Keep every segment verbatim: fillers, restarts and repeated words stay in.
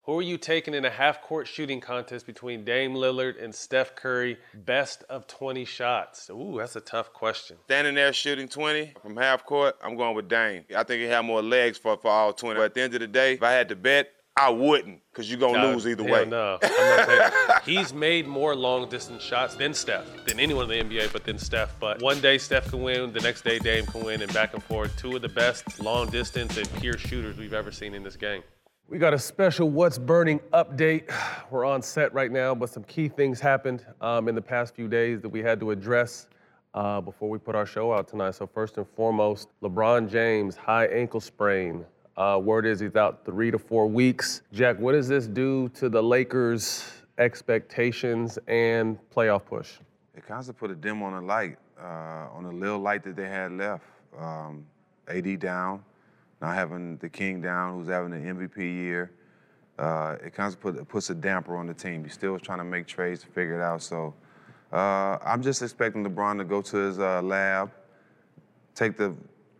Who are you taking in a half-court shooting contest between Dame Lillard and Steph Curry? Best of twenty shots. Ooh, that's a tough question. Standing there shooting twenty from half court, I'm going with Dame. I think he had more legs for, for all twenty. But at the end of the day, if I had to bet, I wouldn't, because you're going to lose either hell way. No, I'm not taking. He's made more long-distance shots than Steph, than anyone in the N B A, but than Steph. But one day Steph can win, the next day Dame can win, and back and forth. Two of the best long-distance and pure shooters we've ever seen in this game. We got a special What's Burning update. We're on set right now, but some key things happened um, in the past few days that we had to address uh, before we put our show out tonight. So first and foremost, LeBron James, high ankle sprain. Uh, word is he's out three to four weeks. Jack, what does this do to the Lakers' expectations and playoff push? It kind of put a dim on the light, uh, on the little light that they had left. Um, A D down. Not having the King down, who's having an M V P year, uh, it kind of put, puts a damper on the team. He's still trying to make trades to figure it out. So uh, I'm just expecting LeBron to go to his uh, lab, take the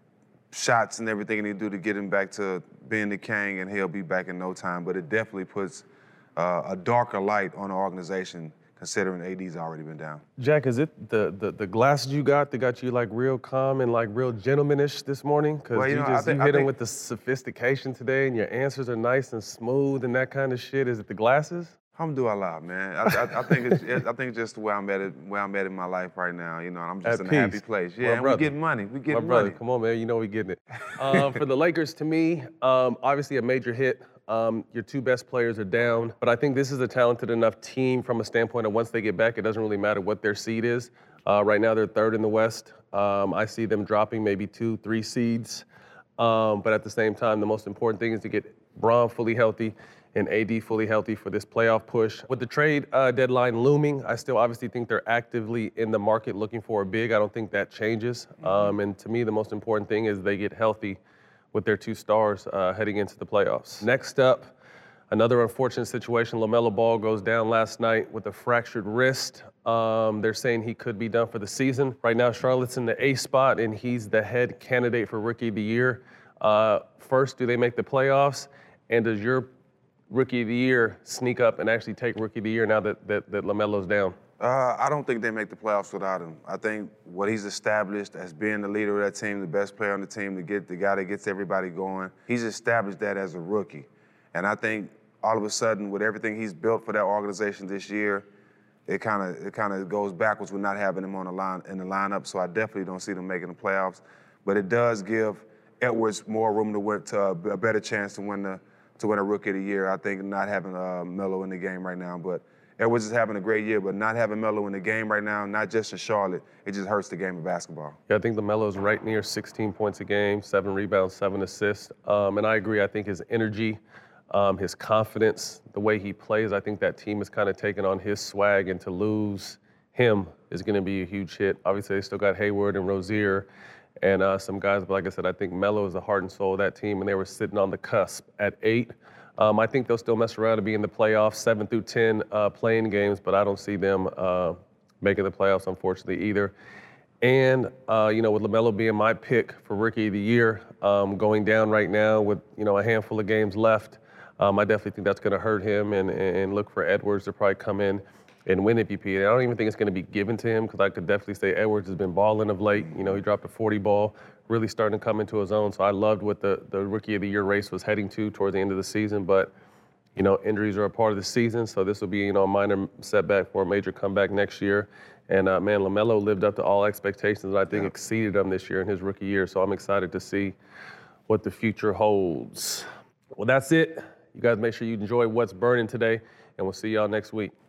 shots and everything he do to get him back to being the king, and he'll be back in no time. But it definitely puts uh, a darker light on the organization, considering A D's already been down. Jack, is it the, the, the glasses you got that got you like real calm and like real gentlemanish this morning? Because well, you, you know, just think, you hit think, him with the sophistication today and your answers are nice and smooth and that kind of shit. Is it the glasses? Alhamdulillah, man. I, I, I think it's it, I think it's just where I'm at it, where I'm at in my life right now. You know, I'm just at in peace. a happy place. Yeah, and we getting money. We getting My brother, money. come on, man. You know we getting it. Um, for the Lakers, to me, um, obviously a major hit. Um, your two best players are down, but I think this is a talented enough team from a standpoint of once they get back, it doesn't really matter what their seed is. Uh, right now, they're third in the West. Um, I see them dropping maybe two, three seeds. Um, but at the same time, the most important thing is to get Bron fully healthy and A D fully healthy for this playoff push. With the trade uh, deadline looming, I still obviously think they're actively in the market looking for a big. I don't think that changes. Mm-hmm. Um, and to me, the most important thing is they get healthy with their two stars uh, heading into the playoffs. Next up, another unfortunate situation. LaMelo Ball goes down last night with a fractured wrist. Um, they're saying he could be done for the season. Right now, Charlotte's in the A spot, and he's the head candidate for Rookie of the Year. Uh, first, do they make the playoffs? And does your Rookie of the Year sneak up and actually take Rookie of the Year now that, that, that LaMelo's down? Uh, I don't think they make the playoffs without him. I think what he's established as being the leader of that team, the best player on the team, to get the guy that gets everybody going, he's established that as a rookie. And I think all of a sudden, with everything he's built for that organization this year, it kind of it kind of goes backwards with not having him on the line in the lineup. So I definitely don't see them making the playoffs. But it does give Edwards more room to win, to a better chance to win the to win a Rookie of the Year. I think not having uh, Melo in the game right now, but Edwards is having a great year, but not having Melo in the game right now, not just in Charlotte, it just hurts the game of basketball. Yeah, I think LaMelo's right near sixteen points a game, seven rebounds, seven assists. Um, and I agree, I think his energy, um, his confidence, the way he plays, I think that team is kind of taking on his swag, and to lose him is going to be a huge hit. Obviously, they still got Hayward and Rozier and uh, some guys, but like I said, I think Melo is the heart and soul of that team, and they were sitting on the cusp at eight. Um, I think they'll still mess around and be in the playoffs, seven through ten uh, playing games, but I don't see them uh, making the playoffs, unfortunately, either. And, uh, you know, with LaMelo being my pick for Rookie of the Year, um, going down right now with, you know, a handful of games left, um, I definitely think that's going to hurt him, and, and look for Edwards to probably come in and win M V P. And I don't even think it's going to be given to him, because I could definitely say Edwards has been balling of late. You know, he dropped a forty ball, really starting to come into his own. So I loved what the, the Rookie of the Year race was heading to towards the end of the season. But, you know, injuries are a part of the season. So this will be, you know, a minor setback for a major comeback next year. And, uh, man, LaMelo lived up to all expectations, and I think yeah. exceeded them this year in his rookie year. So I'm excited to see what the future holds. Well, that's it. You guys make sure you enjoy What's Burning today, and we'll see y'all next week.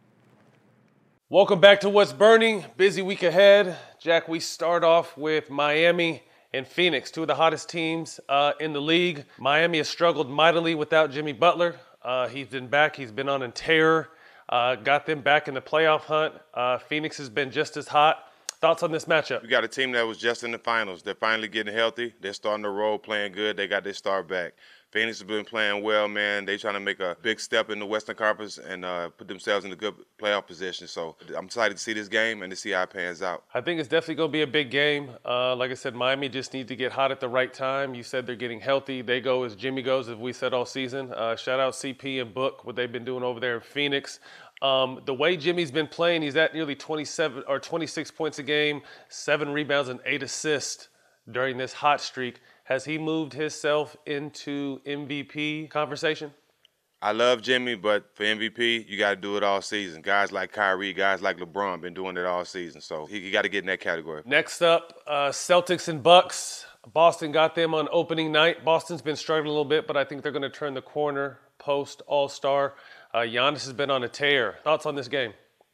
Welcome back to What's Burning. Busy week ahead. Jack, we start off with Miami and Phoenix, two of the hottest teams uh, in the league. Miami has struggled mightily without Jimmy Butler. Uh, he's been back. He's been on a tear. Uh, got them back in the playoff hunt. Uh, Phoenix has been just as hot. Thoughts on this matchup? We got a team that was just in the finals. They're finally getting healthy. They're starting to roll, playing good. They got their star back. Phoenix has been playing well, man. They trying to make a big step in the Western Conference and uh, put themselves in a good playoff position. So I'm excited to see this game and to see how it pans out. I think it's definitely going to be a big game. Uh, like I said, Miami just need to get hot at the right time. You said they're getting healthy. They go as Jimmy goes, as we said all season. Uh, shout out C P and Book, what they've been doing over there in Phoenix. Um, the way Jimmy's been playing, he's at nearly twenty-seven or twenty-six points a game, seven rebounds and eight assists during this hot streak. Has he moved himself into M V P conversation? I love Jimmy, but for M V P, you got to do it all season. Guys like Kyrie, guys like LeBron been doing it all season, so he, he got to get in that category. Next up, uh, Celtics and Bucks. Boston got them on opening night. Boston's been struggling a little bit, but I think they're going to turn the corner post All-Star. Uh, Giannis has been on a tear. Thoughts on this game?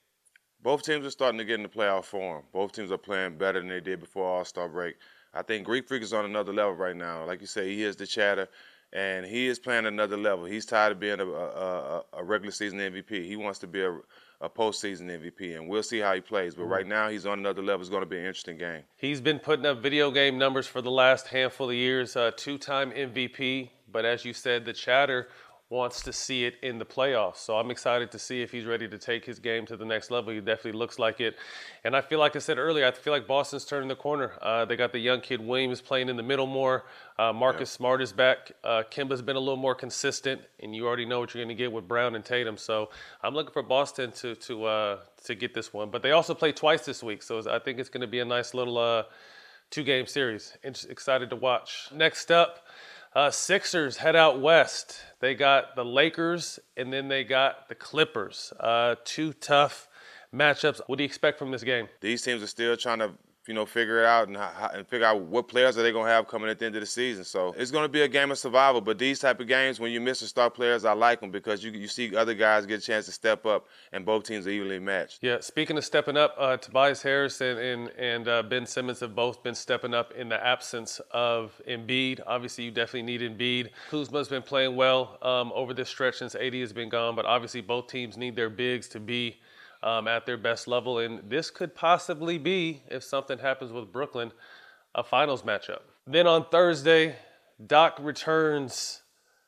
Both teams are starting to get in the playoff form. Both teams are playing better than they did before All-Star break. I think Greek Freak is on another level right now. Like you say, he is the chatter, and he is playing another level. He's tired of being a, a, a regular season M V P. He wants to be a, a postseason M V P, and we'll see how he plays. But mm-hmm. right now, he's on another level. It's going to be an interesting game. He's been putting up video game numbers for the last handful of years, uh, two-time M V P. But as you said, the chatter wants to see it in the playoffs. So I'm excited to see if he's ready to take his game to the next level. He definitely looks like it. And I feel like I said earlier, I feel like Boston's turning the corner. Uh, they got the young kid Williams playing in the middle more. Uh, Marcus yeah. Smart is back. Uh, Kemba's been a little more consistent, and you already know what you're going to get with Brown and Tatum. So I'm looking for Boston to to uh, to get this one. But they also play twice this week, so I think it's going to be a nice little uh, two-game series. Excited to watch. Next up, Uh, Sixers head out west. They got the Lakers, and then they got the Clippers. Uh, two tough matchups. What do you expect from this game? These teams are still trying to, you know, figure it out and, and figure out what players are they going to have coming at the end of the season. So it's going to be a game of survival. But these type of games, when you miss the star players, I like them because you you see other guys get a chance to step up, and both teams are evenly matched. Yeah, speaking of stepping up, uh, Tobias Harris and and, and uh, Ben Simmons have both been stepping up in the absence of Embiid. Obviously, you definitely need Embiid. Kuzma's been playing well um, over this stretch since A D has been gone, but obviously both teams need their bigs to be Um, at their best level, and this could possibly be, if something happens with Brooklyn, a finals matchup. Then on Thursday, Doc returns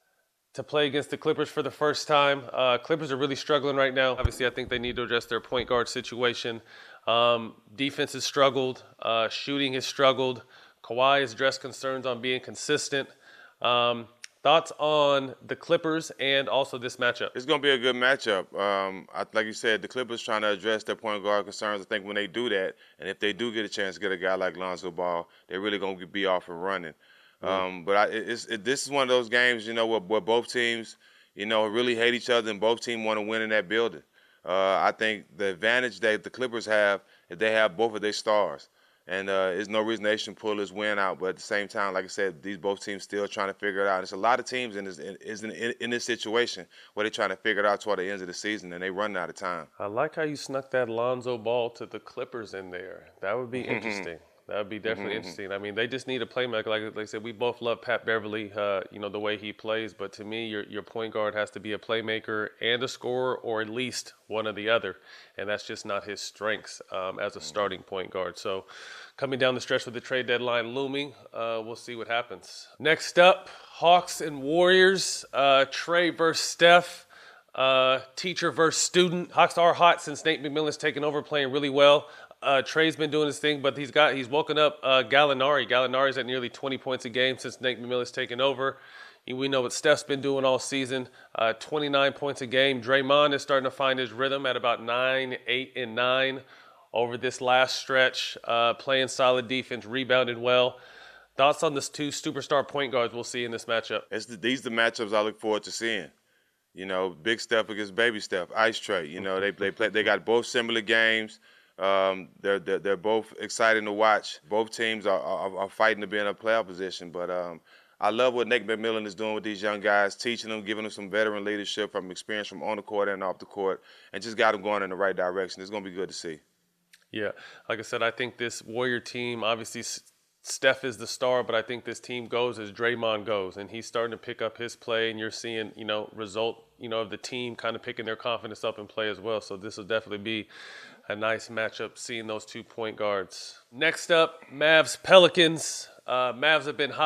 to play against the Clippers for the first time. Uh, Clippers are really struggling right now. Obviously, I think they need to address their point guard situation. Um, defense has struggled. Uh, shooting has struggled. Kawhi has addressed concerns on being consistent. Um, Thoughts on the Clippers and also this matchup? It's going to be a good matchup. Um, I, like you said, the Clippers trying to address their point guard concerns. I think when they do that, and if they do get a chance to get a guy like Lonzo Ball, they're really going to be off and running. Mm-hmm. Um, but I, it's, it, this is one of those games, you know, where, where both teams, you know, really hate each other and both teams want to win in that building. Uh, I think the advantage that the Clippers have is they have both of their stars. And uh, there's no reason they shouldn't pull this win out. But at the same time, like I said, these both teams still trying to figure it out. There's a lot of teams in this in, in, in this situation where they're trying to figure it out toward the end of the season, and they run out of time. I like how you snuck that Lonzo Ball to the Clippers in there. That would be interesting. That would be definitely mm-hmm. interesting. I mean, they just need a playmaker. Like, like I said, we both love Pat Beverly, uh, you know, the way he plays. But to me, your your point guard has to be a playmaker and a scorer, or at least one or the other. And that's just not his strengths um, as a starting point guard. So coming down the stretch with the trade deadline looming, uh, we'll see what happens. Next up, Hawks and Warriors. Uh, Trey versus Steph. Uh, teacher versus student. Hawks are hot since Nate McMillan's taken over, playing really well. Uh, Trey's been doing his thing, but he's got he's woken up uh, Gallinari. Gallinari's at nearly twenty points a game since Nate McMillan's taken over. We know what Steph's been doing all season, uh, twenty-nine points a game. Draymond is starting to find his rhythm at about nine, eight, and nine over this last stretch, uh, playing solid defense, rebounding well. Thoughts on this two superstar point guards we'll see in this matchup? It's the, these are the matchups I look forward to seeing. You know, big Steph against baby Steph, Ice Trey. You know, they they play. They got both similar games. Um, they're, they're they're both exciting to watch. Both teams are, are, are fighting to be in a playoff position. But um, I love what Nate McMillan is doing with these young guys, teaching them, giving them some veteran leadership from experience from on the court and off the court, and just got them going in the right direction. It's going to be good to see. Yeah, like I said, I think this Warrior team, obviously Steph is the star, but I think this team goes as Draymond goes, and he's starting to pick up his play, and you're seeing, you know, result, you know, of the team kind of picking their confidence up in play as well. So this will definitely be a nice matchup, seeing those two point guards. Next up, Mavs Pelicans. Uh, Mavs have been hot.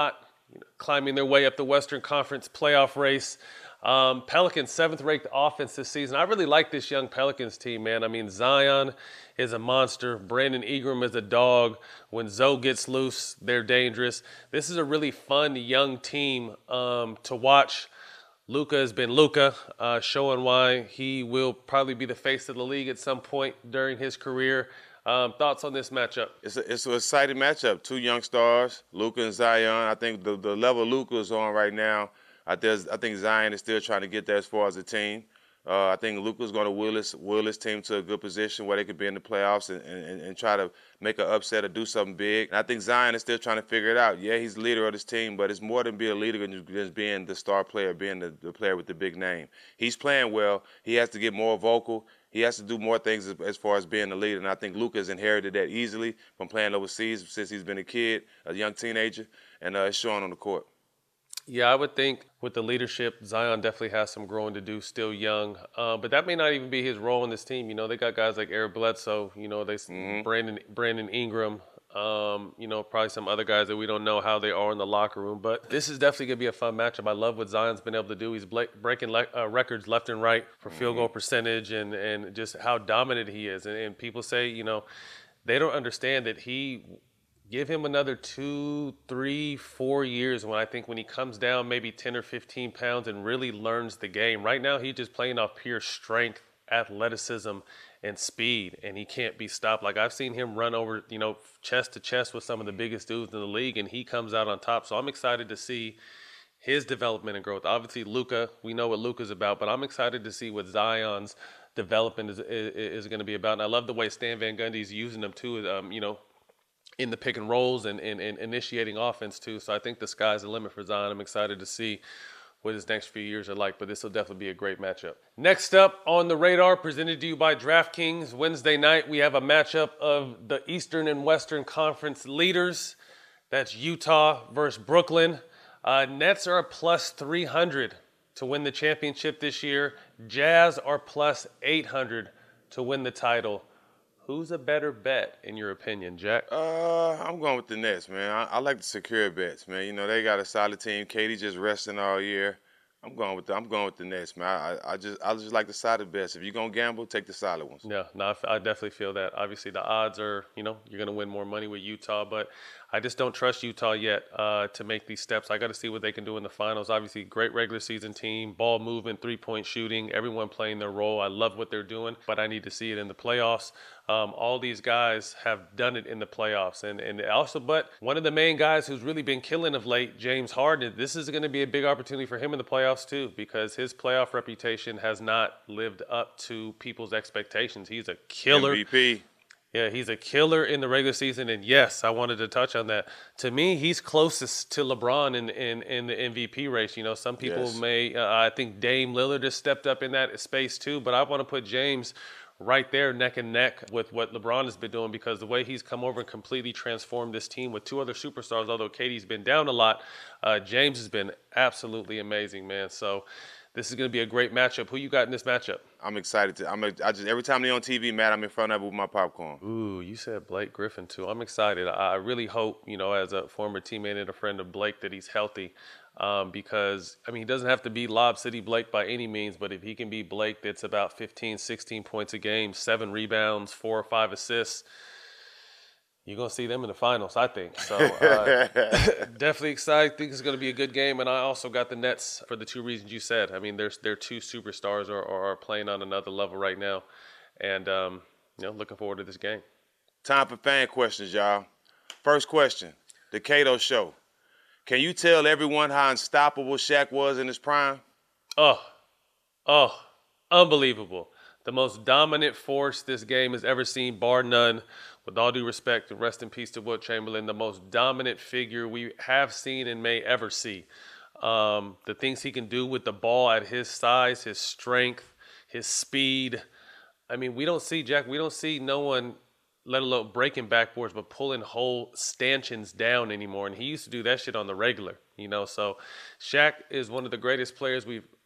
you know, climbing their way up the Western Conference playoff race. Um, Pelicans, seventh-ranked offense this season. I really like this young Pelicans team, man. I mean, Zion is a monster. Brandon Ingram is a dog. When Zoe gets loose, they're dangerous. This is a really fun young team um, to watch. Luka has been Luka, uh, showing why he will probably be the face of the league at some point during his career. Um, thoughts on this matchup? It's a, it's an exciting matchup. Two young stars, Luka and Zion. I think the, the level Luka is on right now, I, I think Zion is still trying to get there as far as a team. Uh, I think Luka's going to will his, will his team to a good position where they could be in the playoffs and, and, and try to make an upset or do something big. And I think Zion is still trying to figure it out. Yeah, he's the leader of this team, but it's more than being a leader than just being the star player, being the, the player with the big name. He's playing well. He has to get more vocal. He has to do more things as, as far as being the leader. And I think Luka has inherited that easily from playing overseas since he's been a kid, a young teenager, and uh, it's showing on the court. Yeah, I would think with the leadership, Zion definitely has some growing to do, still young. Uh, but that may not even be his role in this team. You know, they got guys like Eric Bledsoe, you know, they mm-hmm. Brandon Brandon Ingram, um, you know, probably some other guys that we don't know how they are in the locker room. But this is definitely going to be a fun matchup. I love what Zion's been able to do. He's breaking le- uh, records left and right for mm-hmm. field goal percentage and, and just how dominant he is. And, and people say, you know, they don't understand that he – give him another two, three, four years when I think when he comes down maybe ten or fifteen pounds and really learns the game. Right now, he's just playing off pure strength, athleticism, and speed, and he can't be stopped. Like, I've seen him run over, you know, chest to chest with some of the biggest dudes in the league, and he comes out on top. So I'm excited to see his development and growth. Obviously, Luka, we know what Luka's about, but I'm excited to see what Zion's development is, is, is going to be about. And I love the way Stan Van Gundy's using them, too, um, you know, in the pick and rolls and, and, and initiating offense too. So I think the sky's the limit for Zion. I'm excited to see what his next few years are like, but this will definitely be a great matchup. Next up on the radar, presented to you by DraftKings. Wednesday night, we have a matchup of the Eastern and Western Conference leaders. That's Utah versus Brooklyn. Uh, Nets are a plus three hundred to win the championship this year. Jazz are plus eight hundred to win the title. Who's a better bet, in your opinion, Jack? Uh, I'm going with the Nets, man. I, I like the secure bets, man. You know, they got a solid team. Katie just resting all year. I'm going with the, I'm going with the Nets, man. I, I just I just like the solid bets. If you're going to gamble, take the solid ones. Yeah, no, I definitely feel that. Obviously, the odds are, you know, you're going to win more money with Utah, but I just don't trust Utah yet uh, to make these steps. I got to see what they can do in the finals. Obviously, great regular season team, ball movement, three-point shooting, everyone playing their role. I love what they're doing, but I need to see it in the playoffs. Um, all these guys have done it in the playoffs. And, and also, but one of the main guys who's really been killing of late, James Harden, this is going to be a big opportunity for him in the playoffs too, because his playoff reputation has not lived up to people's expectations. He's a killer. M V P. Yeah, he's a killer in the regular season, and yes, I wanted to touch on that. To me, he's closest to LeBron in in, in the M V P race. You know, some people yes. may, uh, I think Dame Lillard has stepped up in that space too, but I want to put James right there neck and neck with what LeBron has been doing, because the way he's come over and completely transformed this team with two other superstars, although Katie's been down a lot, uh, James has been absolutely amazing, man. So this is going to be a great matchup. Who you got in this matchup? I'm excited to. I'm. A, I just every time they're on T V, Matt, I'm in front of it with my popcorn. Ooh, you said Blake Griffin too. I'm excited. I really hope, you know, as a former teammate and a friend of Blake, that he's healthy, um, because I mean, he doesn't have to be Lob City Blake by any means, but if he can be Blake, that's about fifteen, sixteen points a game, seven rebounds, four or five assists, you're going to see them in the finals, I think. So uh, definitely excited. I think it's going to be a good game. And I also got the Nets for the two reasons you said. I mean, there's their two superstars are, are playing on another level right now. And, um, you know, looking forward to this game. Time for fan questions, y'all. First question, the Cato Show. Can you tell everyone how unstoppable Shaq was in his prime? Oh, oh, unbelievable. The most dominant force this game has ever seen, bar none. With all due respect, and rest in peace to Wilt Chamberlain, the most dominant figure we have seen and may ever see. Um, the things he can do with the ball at his size, his strength, his speed. I mean, we don't see, Jack, we don't see no one, let alone breaking backboards, but pulling whole stanchions down anymore. And he used to do that shit on the regular, you know. So Shaq is one of the greatest players we've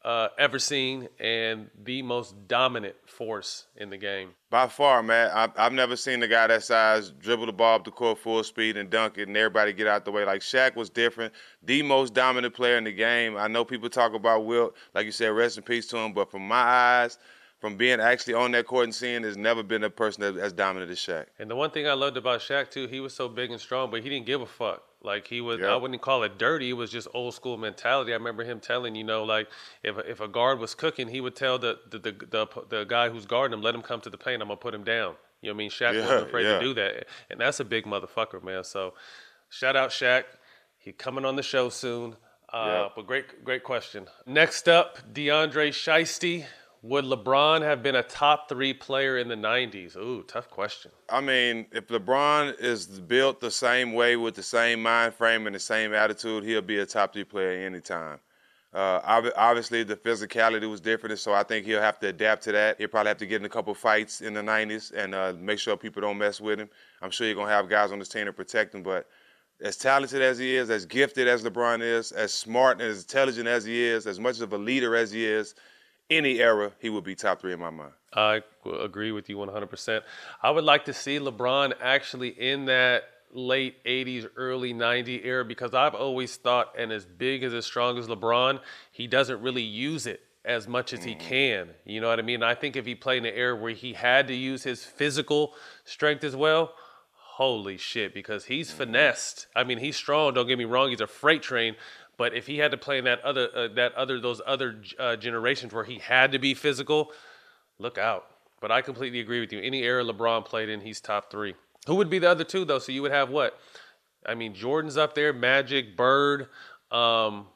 uh, ever seen and the most dominant force in the game. By far, man. I've, I've never seen a guy that size dribble the ball up the court full speed and dunk it and everybody get out the way. Like, Shaq was different. The most dominant player in the game. I know people talk about Wilt, like you said, rest in peace to him, but from my eyes, from being actually on that court and seeing, there's never been a person that, as dominant as Shaq. And the one thing I loved about Shaq, too, he was so big and strong, but he didn't give a fuck. Like, he was, Yep. I wouldn't call it dirty. It was just old school mentality. I remember him telling, you know, like, if if a guard was cooking, he would tell the the the, the, the guy who's guarding him, let him come to the paint, I'm going to put him down. You know what I mean? Shaq Yeah, wasn't afraid yeah. to do that. And that's a big motherfucker, man. So, shout out Shaq. He coming on the show soon. Uh, Yep. But great, great question. Next up, DeAndre Shiesty. Would LeBron have been a top three player in the nineties? Ooh, tough question. I mean, if LeBron is built the same way with the same mind frame and the same attitude, he'll be a top three player anytime. Uh, ob- obviously, the physicality was different, so I think he'll have to adapt to that. He'll probably have to get in a couple fights in the nineties and uh, make sure people don't mess with him. I'm sure you're going to have guys on his team to protect him, but as talented as he is, as gifted as LeBron is, as smart and as intelligent as he is, as much of a leader as he is, any era, he would be top three in my mind. I agree with you one hundred percent. I would like to see LeBron actually in that late eighties, early nineties era because I've always thought, and as big as as strong as LeBron, he doesn't really use it as much as he can. You know what I mean? I think if he played in an era where he had to use his physical strength as well, holy shit, because he's finessed. I mean, he's strong, don't get me wrong, he's a freight train. But if he had to play in that other, uh, that other, those other uh, generations where he had to be physical, look out. But I completely agree with you. Any era LeBron played in, he's top three. Who would be the other two though? So you would have what? I mean, Jordan's up there, Magic, Bird, um,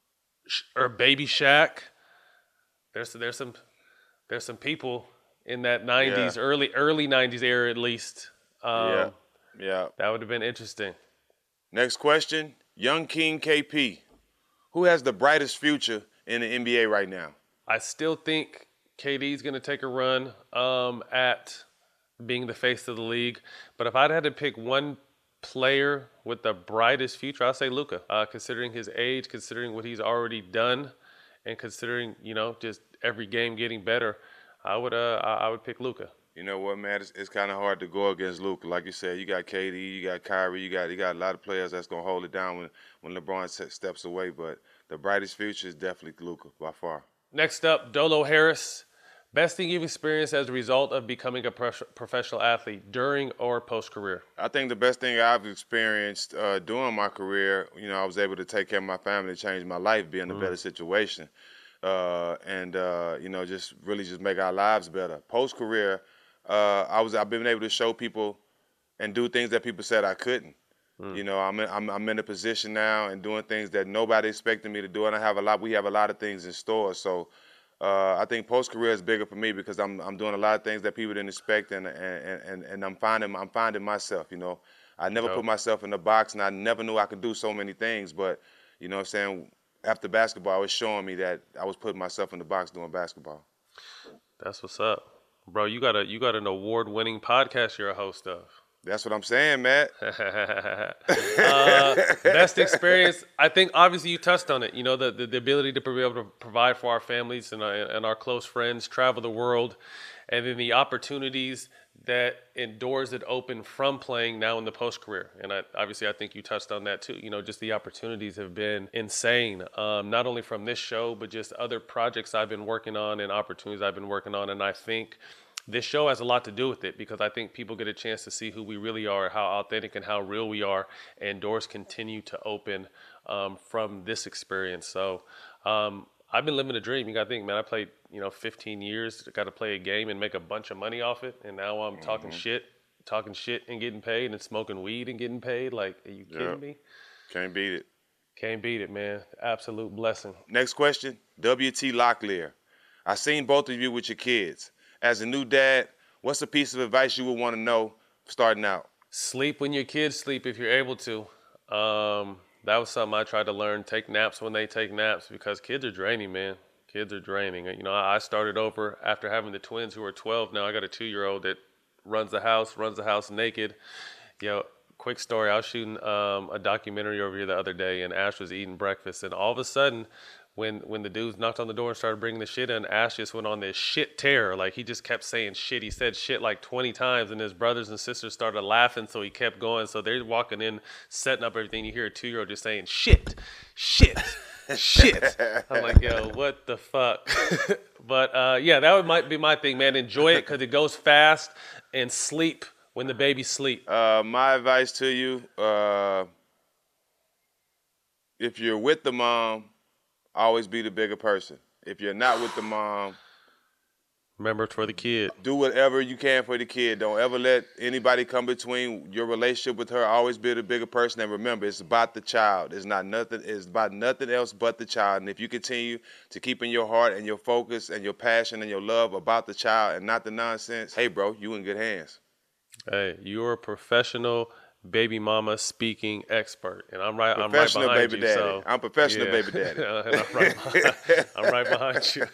or Baby Shaq. There's there's some there's some people in that nineties, Yeah. early early nineties era at least. Um, yeah, yeah. That would have been interesting. Next question, Young King K P. Who has the brightest future in the N B A right now? I still think K D's going to take a run um, at being the face of the league. But if I'd had to pick one player with the brightest future, I'd say Luka. Uh, considering his age, considering what he's already done, and considering, you know, just every game getting better, I would uh, I I would pick Luka. You know what, man? It's, it's kind of hard to go against Luka. Like you said, you got K D, you got Kyrie, you got you got a lot of players that's gonna hold it down when when LeBron se- steps away. But the brightest future is definitely Luka by far. Next up, Dolo Harris. Best thing you've experienced as a result of becoming a pro- professional athlete during or post-career? I think the best thing I've experienced uh, during my career, you know, I was able to take care of my family, change my life, be in a better situation, uh, and uh, you know, just really just make our lives better. Post-career, uh, I was I've been able to show people and do things that people said I couldn't. You know, I'm in, I'm I'm in a position now and doing things that nobody expected me to do, and I have a lot. We have a lot of things in store, so. Uh, I think post career is bigger for me because I'm I'm doing a lot of things that people didn't expect, and and, and, and I'm finding I'm finding myself. You know, I never Dope. put myself in a box, and I never knew I could do so many things. But you know, what I'm saying after basketball, it was showing me that I was putting myself in the box doing basketball. That's what's up. Bro, you got a you got an award-winning podcast you're a host of. That's what I'm saying, Matt. uh, best experience, I think obviously you touched on it, you know, the, the, the ability to be able to provide for our families and our, and our close friends, travel the world, and then the opportunities that and doors that open from playing now in the post-career. And I, obviously I think you touched on that too. You know, just the opportunities have been insane, um, not only from this show, but just other projects I've been working on and opportunities I've been working on. And I think this show has a lot to do with it because I think people get a chance to see who we really are, how authentic and how real we are, and doors continue to open um, from this experience. So um, I've been living a dream. You got to think, man, I played, you know, fifteen years, got to play a game and make a bunch of money off it, and now I'm mm-hmm. talking shit, talking shit and getting paid, and smoking weed and getting paid. Like, are you kidding Yep. me? Can't beat it. Can't beat it, man. Absolute blessing. Next question, W T Locklear. I seen both of you with your kids. As a new dad, what's a piece of advice you would want to know starting out? Sleep when your kids sleep if you're able to. Um, that was something I tried to learn. Take naps when they take naps because kids are draining, man. Kids are draining. You know, I started over after having the twins who are twelve. Now I got a two-year-old that runs the house, runs the house naked. You know, quick story. I was shooting um, a documentary over here the other day, and Ash was eating breakfast, and all of a sudden, when when the dudes knocked on the door and started bringing the shit in, Ash just went on this shit tear. Like, he just kept saying shit. He said shit like twenty times, and his brothers and sisters started laughing, so he kept going. So they're walking in, setting up everything. You hear a two-year-old just saying shit, shit, shit. I'm like, yo, what the fuck? But, uh, yeah, that would, might be my thing, man. Enjoy it because it goes fast, and sleep when the babies sleep. Uh, my advice to you, uh, if you're with the mom, always be the bigger person. If you're not with the mom, remember, it's for the kid. Do whatever you can for the kid. Don't ever let anybody come between your relationship with her. Always be the bigger person. And remember, it's about the child. It's not nothing. It's about nothing else but the child. And if you continue to keep in your heart and your focus and your passion and your love about the child and not the nonsense, hey, bro, you in good hands. Hey, you're a professional baby mama speaking expert, and I'm right. I'm right Professional behind baby you. daddy. So, I'm professional yeah. baby daddy. And I'm right behind, I'm right behind you.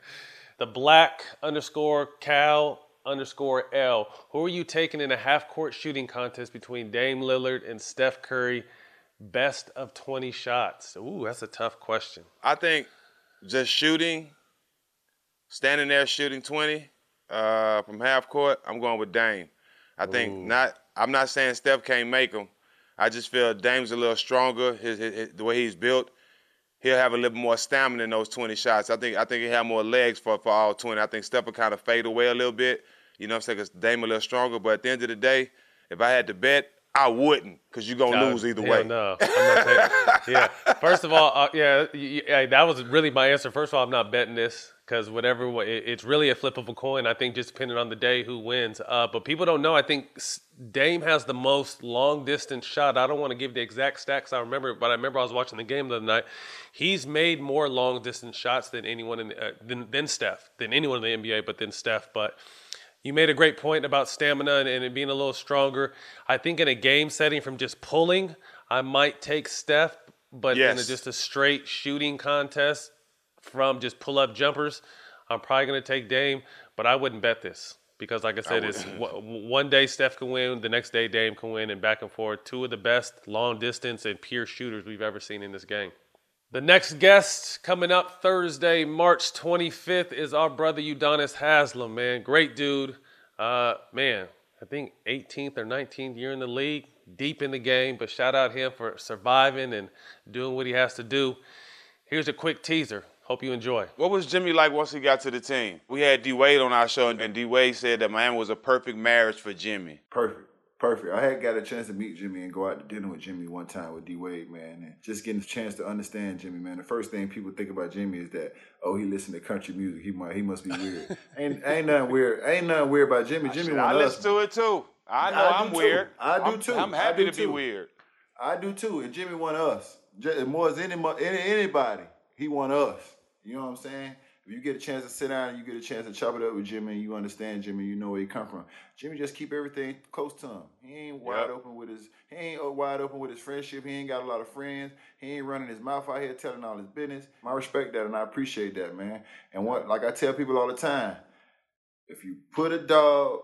The black underscore Cal underscore L. Who are you taking in a half-court shooting contest between Dame Lillard and Steph Curry? Best of twenty shots. Ooh, that's a tough question. I think just shooting, standing there shooting twenty uh, from half court, I'm going with Dame. I think Ooh. not. I'm not saying Steph can't make them. I just feel Dame's a little stronger. His, his, his, the way he's built, he'll have a little more stamina in those twenty shots. I think I think he'll have more legs for, for all twenty. I think Steph will kind of fade away a little bit. You know what I'm saying? Because Dame a little stronger. But at the end of the day, if I had to bet, I wouldn't, because you're going to Uh, lose either hell way. No, I'm not taking, yeah. First of all, uh, yeah, yeah, that was really my answer. First of all, I'm not betting this because whatever, it, it's really a flip of a coin. I think just depending on the day who wins. Uh, but people don't know, I think Dame has the most long distance shot. I don't want to give the exact stats I remember, but I remember I was watching the game the other night. He's made more long distance shots than anyone in uh, than, than Steph, than anyone in the N B A, but than Steph. But you made a great point about stamina and, and it being a little stronger. I think in a game setting from just pulling, I might take Steph, but Yes. in a, just a straight shooting contest from just pull-up jumpers, I'm probably going to take Dame, but I wouldn't bet this because, like I said, it's w- one day Steph can win, the next day Dame can win, and back and forth. Two of the best long-distance and pure shooters we've ever seen in this game. The next guest coming up Thursday, March twenty-fifth, is our brother Udonis Haslem, man. Great dude. Uh, man, I think eighteenth or nineteenth year in the league, deep in the game, but shout out him for surviving and doing what he has to do. Here's a quick teaser. Hope you enjoy. What was Jimmy like once he got to the team? We had D-Wade on our show, and D-Wade said that Miami was a perfect marriage for Jimmy. Perfect. Perfect. I had got a chance to meet Jimmy and go out to dinner with Jimmy one time with D-Wade, man, and just getting a chance to understand Jimmy, man. The first thing people think about Jimmy is that, oh, he listen to country music. He might, he must be weird. ain't ain't nothing weird. Ain't nothing weird about Jimmy. Jimmy I want us. listen to it too. I know I I'm do weird. too. I do I'm, too. I'm I happy do to be too. weird. I do too. And Jimmy want us. Just, more as any, any anybody, he want us. You know what I'm saying? If you get a chance to sit down and you get a chance to chop it up with Jimmy and you understand Jimmy, you know where he come from. Jimmy just keep everything close to him. He ain't wide Yep. open with his he ain't wide open with his friendship. He ain't got a lot of friends. He ain't running his mouth out here telling all his business. I respect that and I appreciate that, man. And what like I tell people all the time, if you put a dog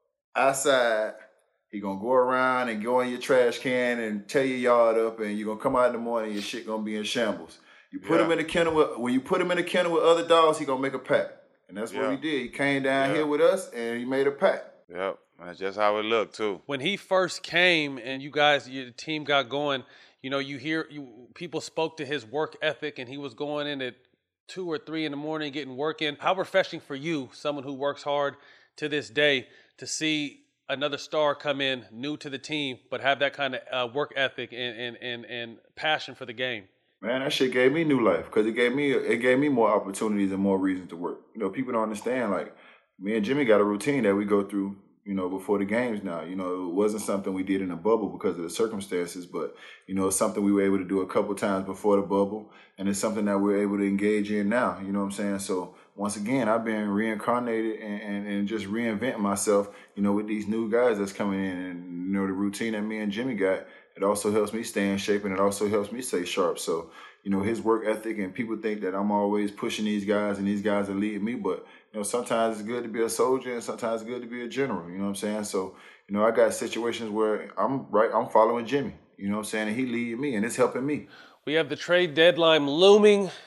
outside, he gonna go around and go in your trash can and tear your yard up, and you're gonna come out in the morning, your shit gonna be in shambles. You put Yeah. him in a kennel with, when you put him in a kennel with other dogs, he gonna make a pack. And that's what Yeah. he did. He came down Yeah. here with us and he made a pack. Yep, that's just how it looked too. When he first came and you guys, your team got going, you know, you hear you, people spoke to his work ethic and he was going in at two or three in the morning getting work in. How refreshing for you, someone who works hard to this day, to see another star come in new to the team, but have that kind of uh, work ethic and, and, and, and passion for the game? Man, that shit gave me new life because it gave me it gave me more opportunities and more reasons to work. You know, people don't understand. Like me and Jimmy got a routine that we go through. You know, before the games now. You know, it wasn't something we did in a bubble because of the circumstances, but you know, it's something we were able to do a couple times before the bubble, and it's something that we're able to engage in now. You know what I'm saying? So once again, I've been reincarnated and, and, and just reinventing myself. You know, with these new guys that's coming in, and you know, the routine that me and Jimmy got. It also helps me stay in shape, and it also helps me stay sharp. So, you know, his work ethic, and people think that I'm always pushing these guys, and these guys are leading me. But, you know, sometimes it's good to be a soldier, and sometimes it's good to be a general. You know what I'm saying? So, you know, I got situations where I'm right, I'm following Jimmy. You know what I'm saying? And he leading me, and it's helping me. We have the trade deadline looming.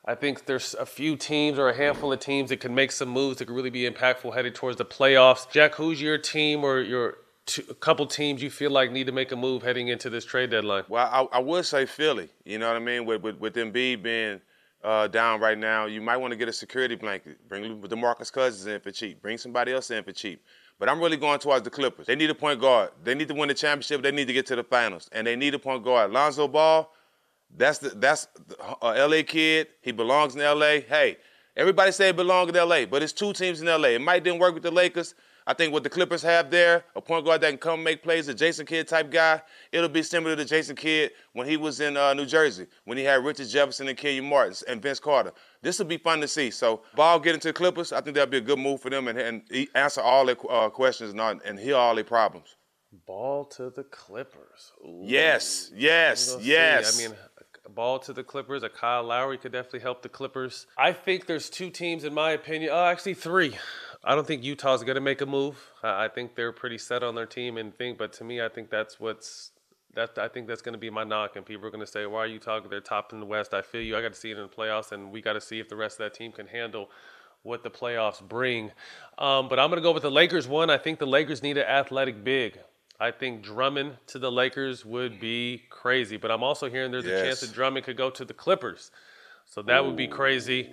I think there's a few teams or a handful of teams that can make some moves that could really be impactful headed towards the playoffs. Jack, who's your team or your two, a couple teams you feel like need to make a move heading into this trade deadline? Well, I, I would say Philly. You know what I mean? With with, with Embiid being uh, down right now, you might want to get a security blanket. Bring DeMarcus Cousins in for cheap. Bring somebody else in for cheap. But I'm really going towards the Clippers. They need a point guard. They need to win the championship. They need to get to the finals. And they need a point guard. Lonzo Ball, that's the that's a L A kid. He belongs in L A. Hey, everybody say he belongs in L A, but it's two teams in L A. It might didn't work with the Lakers. I think what the Clippers have there, a point guard that can come make plays, a Jason Kidd type guy, it'll be similar to Jason Kidd when he was in uh, New Jersey, when he had Richard Jefferson and Kenyon Martin and Vince Carter. This will be fun to see. So Ball getting to the Clippers, I think that'll be a good move for them and, and he answer all their uh, questions and, all, and heal all their problems. Ball to the Clippers. Ooh. Yes, yes, yes. See. I mean, a Ball to the Clippers, a Kyle Lowry could definitely help the Clippers. I think there's two teams, in my opinion. Oh, actually three. I don't think Utah's going to make a move. I think they're pretty set on their team and think, but to me, I think that's what's that. I think that's going to be my knock, and people are going to say, "Why are you talking? They're top in the West." I feel you. I got to see it in the playoffs, and we got to see if the rest of that team can handle what the playoffs bring. Um, but I'm going to go with the Lakers. One, I think the Lakers need an athletic big. I think Drummond to the Lakers would be crazy, but I'm also hearing there's yes. a chance that Drummond could go to the Clippers, so that Ooh. would be crazy.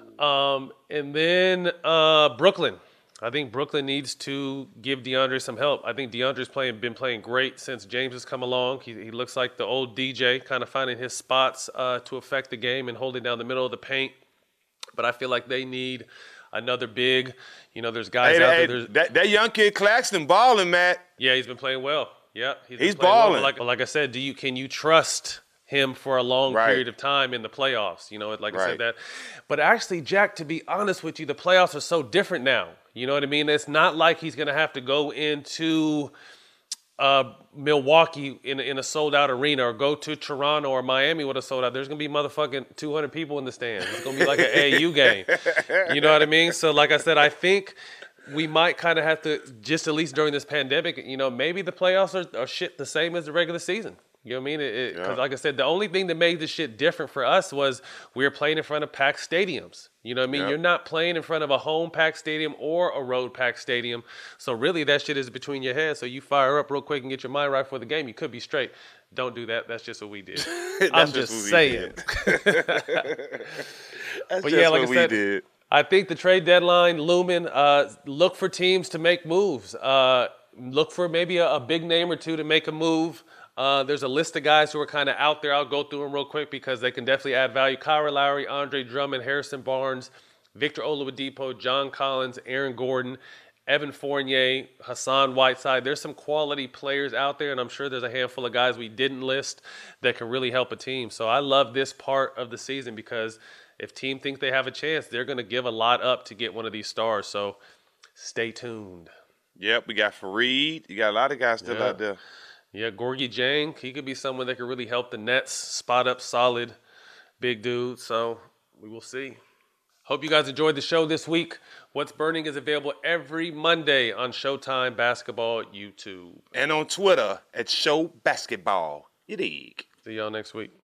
Um, and then uh, Brooklyn. I think Brooklyn needs to give DeAndre some help. I think DeAndre's playing, been playing great since James has come along. He, he looks like the old D J, kind of finding his spots uh, to affect the game and holding down the middle of the paint. But I feel like they need another big. You know, there's guys hey, out hey, there. There's, that, that young kid Claxton balling, Matt. Yeah, he's been playing well. Yeah, he's, he's balling. Well. Like, like I said, do you can you trust him for a long right. period of time in the playoffs? You know, like right. I said that. But actually, Jack, to be honest with you, the playoffs are so different now. You know what I mean? It's not like he's going to have to go into uh, Milwaukee in, in a sold-out arena or go to Toronto or Miami with a sold-out. There's going to be motherfucking two hundred people in the stands. It's going to be like an A A U game. You know what I mean? So like I said, I think we might kind of have to, just at least during this pandemic, you know, maybe the playoffs are, are shit the same as the regular season. You know what I mean? Because yeah. like I said, the only thing that made this shit different for us was we were playing in front of packed stadiums. You know what I mean? Yep. You're not playing in front of a home packed stadium or a road packed stadium. So really that shit is between your heads. So you fire up real quick and get your mind right for the game. You could be straight. Don't do that. That's just what we did. I'm just, just saying. That's but just yeah, like what I said, we did. I think the trade deadline looming, uh, look for teams to make moves. Uh, look for maybe a, a big name or two to make a move. Uh, there's a list of guys who are kind of out there. I'll go through them real quick because they can definitely add value. Kyle Lowry, Andre Drummond, Harrison Barnes, Victor Oladipo, John Collins, Aaron Gordon, Evan Fournier, Hassan Whiteside. There's some quality players out there, and I'm sure there's a handful of guys we didn't list that can really help a team. So I love this part of the season because if team thinks they have a chance, they're going to give a lot up to get one of these stars. So stay tuned. Yep, we got Fareed. You got a lot of guys still yeah. out there. Yeah, Gorgie Jang, he could be someone that could really help the Nets spot up solid, big dude. So we will see. Hope you guys enjoyed the show this week. What's Burning is available every Monday on Showtime Basketball YouTube. And on Twitter at Show Basketball. You dig. See y'all next week.